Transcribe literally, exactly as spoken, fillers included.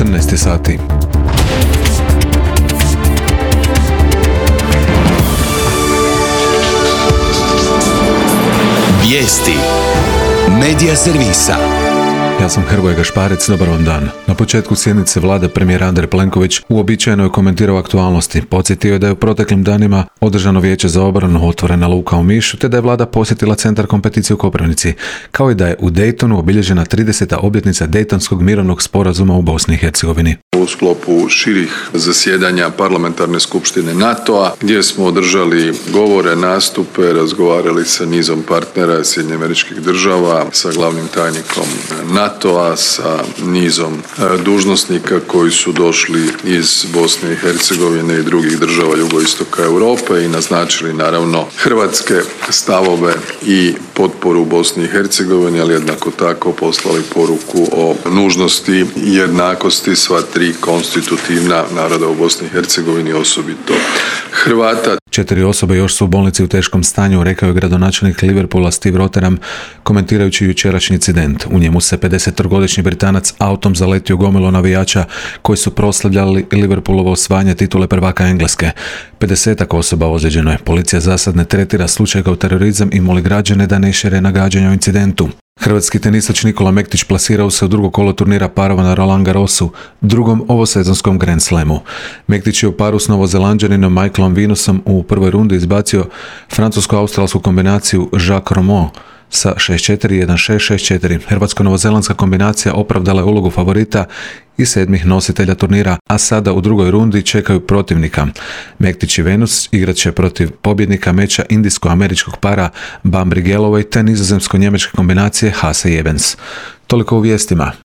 sedamnaest sati. Vijesti Medija servisa. Ja sam Hrvoje Gašparec, dobar vam dan. Na početku sjednice vlade premijer Andrej Plenković uobičajeno je komentirao aktualnosti. Podsjetio je da je u proteklim danima održano vijeće za obranu, otvorena luka u Mišu, te da je vlada posjetila centar kompeticije u Koprivnici, kao i da je u Daytonu obilježena trideseta obljetnica Dejtonskog mirovnog sporazuma u Bosni i Hercegovini. U sklopu širih zasjedanja parlamentarne skupštine NATO-a, gdje smo održali govore, nastupe, razgovarali sa nizom partnera Sjedinjenih Američkih Država, sa glavnim tajnikom NATO-a, sa nizom dužnosnika koji su došli iz Bosne i Hercegovine i drugih država jugoistoka Europe i naznačili naravno hrvatske stavove i potporu Bosni i Hercegovini, ali jednako tako poslali poruku o nužnosti i jednakosti sva tri konstitutivna naroda u Bosni i Hercegovini, osobito Hrvata. Četiri osobe još su u bolnici u teškom stanju, rekao je gradonačelnik Liverpoola Steve Rotheram komentirajući jučerašnji incident. U njemu se pedesetogodišnji Britanac autom zaletio gomilu navijača koji su proslavljali Liverpoolovo osvajanje titule prvaka Engleske. pedesetak osoba ozlijeđeno je. Policija za sad ne tretira slučaj kao terorizam i moli građane da ne šire nagađanja o incidentu. Hrvatski tenisač Nikola Mektić plasirao se u drugo kolo turnira parova na Roland Garrosu, drugom ovosezonskom Grand Slamu. Mektić je u paru s Novozelanđaninom Michaelom Venusom u prvoj rundi izbacio francusko-australsku kombinaciju Jacques Romand sa šest četiri jedan šest šest četiri. Hrvatsko-novozelandska kombinacija opravdala je ulogu favorita i sedmih nositelja turnira, a sada u drugoj rundi čekaju protivnika. Mektić i Venus igrat će protiv pobjednika meča indijsko-američkog para Bambrigelovoj te nizozemsko-njemačke kombinacije Hase i Evans. Toliko u vijestima.